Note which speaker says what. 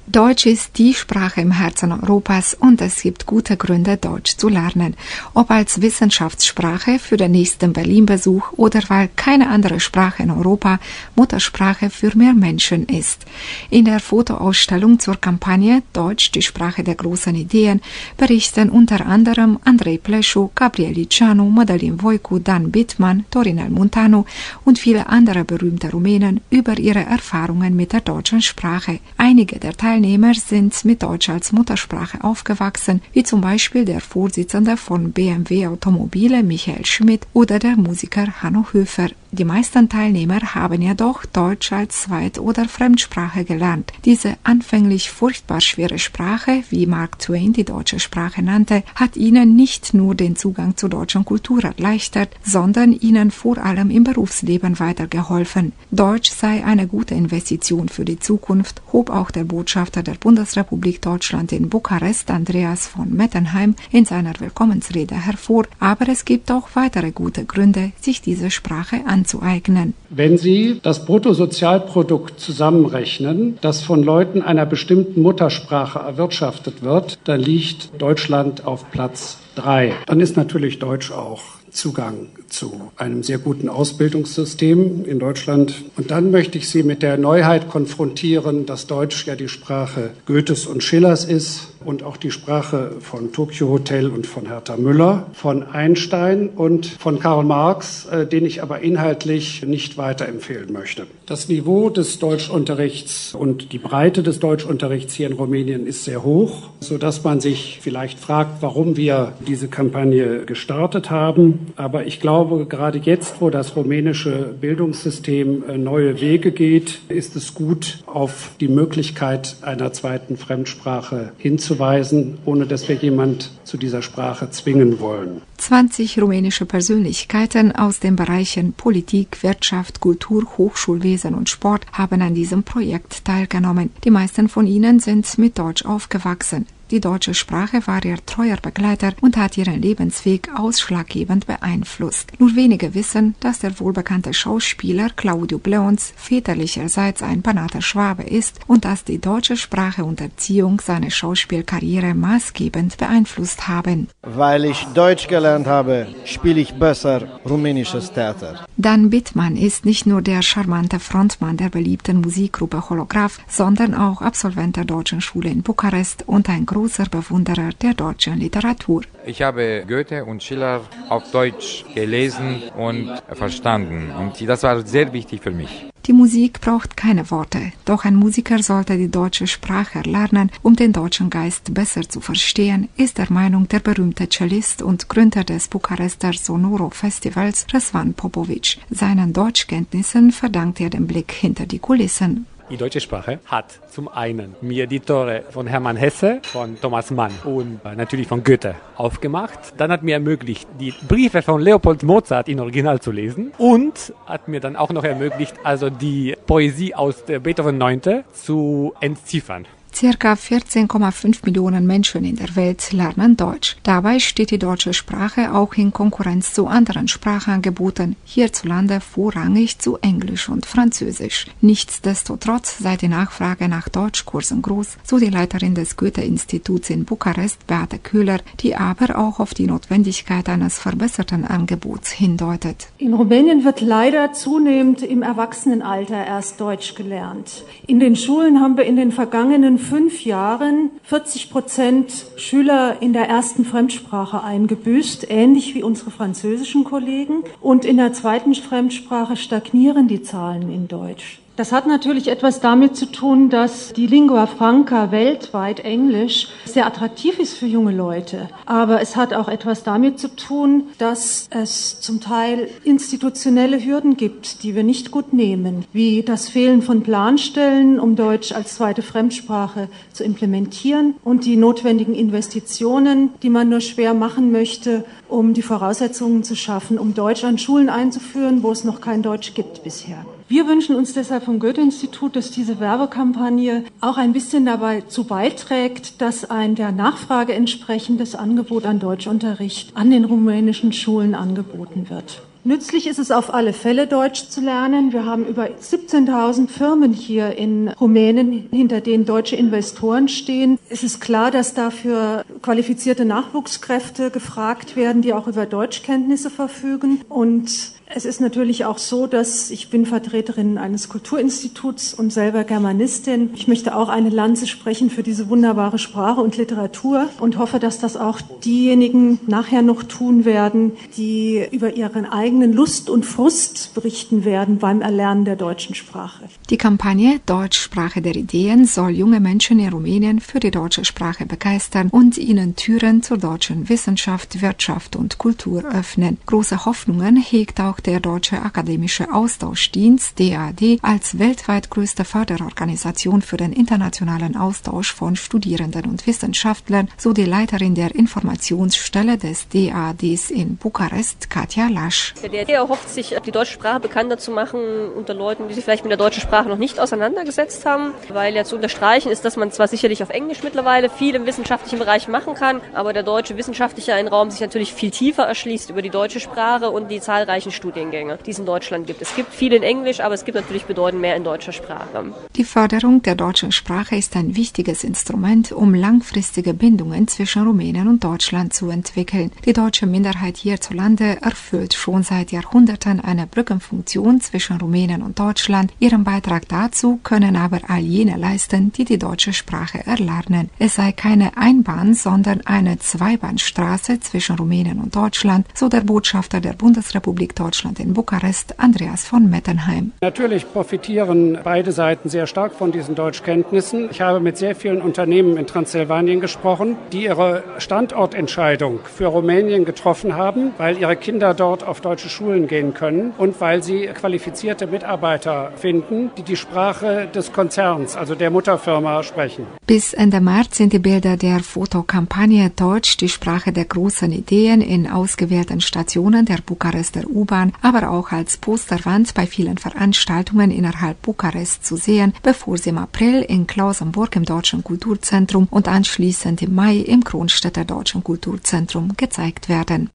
Speaker 1: Deutsch ist die Sprache im Herzen Europas und es gibt gute Gründe, Deutsch zu lernen. Ob als Wissenschaftssprache für den nächsten Berlin-Besuch oder weil keine andere Sprache in Europa Muttersprache für mehr Menschen ist. In der Fotoausstellung zur Kampagne Deutsch, die Sprache der großen Ideen, berichten unter anderem Andrei Pleschu, Gabriel Liceanu, Madeleine Voicu, Dan Bittmann, Torinel Montano und viele andere berühmte Rumänen über ihre Erfahrungen mit der deutschen Sprache. Einige der Teilnehmer sind mit Deutsch als Muttersprache aufgewachsen, wie zum Beispiel der Vorsitzende von BMW Automobile Michael Schmidt oder der Musiker Hanno Höfer. Die meisten Teilnehmer haben jedoch Deutsch als Zweit- oder Fremdsprache gelernt. Diese anfänglich furchtbar schwere Sprache, wie Mark Twain die deutsche Sprache nannte, hat ihnen nicht nur den Zugang zur deutschen Kultur erleichtert, sondern ihnen vor allem im Berufsleben weitergeholfen. Deutsch sei eine gute Investition für die Zukunft, hob auch der Botschafter der Bundesrepublik Deutschland in Bukarest, Andreas von Mettenheim, in seiner Willkommensrede hervor. Aber es gibt auch weitere gute Gründe, sich diese Sprache anzueignen.
Speaker 2: Wenn Sie das Bruttosozialprodukt zusammenrechnen, das von Leuten einer bestimmten Muttersprache erwirtschaftet wird, dann liegt Deutschland auf Platz 3. Dann ist natürlich Deutsch auch Zugang zu einem sehr guten Ausbildungssystem in Deutschland. Und dann möchte ich Sie mit der Neuheit konfrontieren, dass Deutsch ja die Sprache Goethes und Schillers ist und auch die Sprache von Tokyo Hotel und von Hertha Müller, von Einstein und von Karl Marx, den ich aber inhaltlich nicht weiterempfehlen möchte. Das Niveau des Deutschunterrichts und die Breite des Deutschunterrichts hier in Rumänien ist sehr hoch, sodass man sich vielleicht fragt, warum wir diese Kampagne gestartet haben. Aber ich glaube, gerade jetzt, wo das rumänische Bildungssystem neue Wege geht, ist es gut, auf die Möglichkeit einer zweiten Fremdsprache hinzuweisen, ohne dass wir jemand zu dieser Sprache zwingen wollen.
Speaker 1: 20 rumänische Persönlichkeiten aus den Bereichen Politik, Wirtschaft, Kultur, Hochschulwesen und Sport haben an diesem Projekt teilgenommen. Die meisten von ihnen sind mit Deutsch aufgewachsen. Die deutsche Sprache war ihr treuer Begleiter und hat ihren Lebensweg ausschlaggebend beeinflusst. Nur wenige wissen, dass der wohlbekannte Schauspieler Claudiu Bleons väterlicherseits ein Banater Schwabe ist und dass die deutsche Sprache und Erziehung seine Schauspielkarriere maßgebend beeinflusst haben.
Speaker 3: Weil ich Deutsch gelernt habe, spiele ich besser rumänisches Theater.
Speaker 1: Dan Bittmann ist nicht nur der charmante Frontmann der beliebten Musikgruppe Holograph, sondern auch Absolvent der Deutschen Schule in Bukarest und ein großer Bewunderer der deutschen Literatur.
Speaker 4: Ich habe Goethe und Schiller auf Deutsch gelesen und verstanden und das war sehr wichtig für mich.
Speaker 1: Die Musik braucht keine Worte, doch ein Musiker sollte die deutsche Sprache lernen, um den deutschen Geist besser zu verstehen, ist der Meinung der berühmte Cellist und Gründer des Bukarester Sonoro Festivals, Răzvan Popovici. Seinen Deutschkenntnissen verdankt er den Blick hinter die Kulissen.
Speaker 5: Die deutsche Sprache hat zum einen mir die Tore von Hermann Hesse, von Thomas Mann und natürlich von Goethe aufgemacht. Dann hat mir ermöglicht, die Briefe von Leopold Mozart in Original zu lesen und hat mir dann auch noch ermöglicht, also die Poesie aus der Beethoven 9. zu entziffern.
Speaker 1: Circa 14,5 Millionen Menschen in der Welt lernen Deutsch. Dabei steht die deutsche Sprache auch in Konkurrenz zu anderen Sprachangeboten, hierzulande vorrangig zu Englisch und Französisch. Nichtsdestotrotz sei die Nachfrage nach Deutschkursen groß, so die Leiterin des Goethe-Instituts in Bukarest, Beate Köhler, die aber auch auf die Notwendigkeit eines verbesserten Angebots hindeutet.
Speaker 6: In Rumänien wird leider zunehmend im Erwachsenenalter erst Deutsch gelernt. In den Schulen haben wir in den vergangenen 5 Jahren 40% Schüler in der ersten Fremdsprache eingebüßt, ähnlich wie unsere französischen Kollegen. Und in der zweiten Fremdsprache stagnieren die Zahlen in Deutsch. Das hat natürlich etwas damit zu tun, dass die Lingua Franca weltweit Englisch sehr attraktiv ist für junge Leute. Aber es hat auch etwas damit zu tun, dass es zum Teil institutionelle Hürden gibt, die wir nicht gut nehmen, wie das Fehlen von Planstellen, um Deutsch als zweite Fremdsprache zu implementieren und die notwendigen Investitionen, die man nur schwer machen möchte, um die Voraussetzungen zu schaffen, um Deutsch an Schulen einzuführen, wo es noch kein Deutsch gibt bisher. Wir wünschen uns deshalb vom Goethe-Institut, dass diese Werbekampagne auch ein bisschen dazu beiträgt, dass ein der Nachfrage entsprechendes Angebot an Deutschunterricht an den rumänischen Schulen angeboten wird. Nützlich ist es auf alle Fälle, Deutsch zu lernen. Wir haben über 17.000 Firmen hier in Rumänien, hinter denen deutsche Investoren stehen. Es ist klar, dass dafür qualifizierte Nachwuchskräfte gefragt werden, die auch über Deutschkenntnisse verfügen. Und es ist natürlich auch so, dass ich bin Vertreterin eines Kulturinstituts und selber Germanistin. Ich möchte auch eine Lanze sprechen für diese wunderbare Sprache und Literatur und hoffe, dass das auch diejenigen nachher noch tun werden, die über ihren eigenen Lust und Frust berichten werden beim Erlernen der deutschen Sprache.
Speaker 1: Die Kampagne Deutschsprache der Ideen soll junge Menschen in Rumänien für die deutsche Sprache begeistern und ihnen Türen zur deutschen Wissenschaft, Wirtschaft und Kultur öffnen. Große Hoffnungen hegt auch der Deutsche Akademische Austauschdienst DAAD als weltweit größte Förderorganisation für den internationalen Austausch von Studierenden und Wissenschaftlern, so die Leiterin der Informationsstelle des DAADs in Bukarest, Katja Lasch.
Speaker 7: Der DAAD erhofft sich, die deutsche Sprache bekannter zu machen unter Leuten, die sich vielleicht mit der deutschen Sprache noch nicht auseinandergesetzt haben, weil ja zu unterstreichen ist, dass man zwar sicherlich auf Englisch mittlerweile viel im wissenschaftlichen Bereich machen kann, aber der deutsche wissenschaftliche Raum sich natürlich viel tiefer erschließt über die deutsche Sprache und die zahlreichen Studiengänge, die es in Deutschland gibt. Es gibt viel in Englisch, aber es gibt natürlich bedeutend mehr in deutscher Sprache.
Speaker 1: Die Förderung der deutschen Sprache ist ein wichtiges Instrument, um langfristige Bindungen zwischen Rumänien und Deutschland zu entwickeln. Die deutsche Minderheit hierzulande erfüllt schon seit Jahrhunderten eine Brückenfunktion zwischen Rumänien und Deutschland. Ihren Beitrag dazu können aber all jene leisten, die die deutsche Sprache erlernen. Es sei keine Einbahn, sondern eine Zweibahnstraße zwischen Rumänien und Deutschland, so der Botschafter der Bundesrepublik Deutschland in Bukarest, Andreas von Mettenheim.
Speaker 2: Natürlich profitieren beide Seiten sehr stark von diesen Deutschkenntnissen. Ich habe mit sehr vielen Unternehmen in Transsilvanien gesprochen, die ihre Standortentscheidung für Rumänien getroffen haben, weil ihre Kinder dort auf deutsche Schulen gehen können und weil sie qualifizierte Mitarbeiter finden, die die Sprache des Konzerns, also der Mutterfirma, sprechen.
Speaker 1: Bis Ende März sind die Bilder der Fotokampagne Deutsch, die Sprache der großen Ideen, in ausgewählten Stationen der Bukarester U-Bahn, aber auch als Posterwand bei vielen Veranstaltungen innerhalb Bukarest zu sehen, bevor sie im April in Klausenburg im Deutschen Kulturzentrum und anschließend im Mai im Kronstädter Deutschen Kulturzentrum gezeigt werden.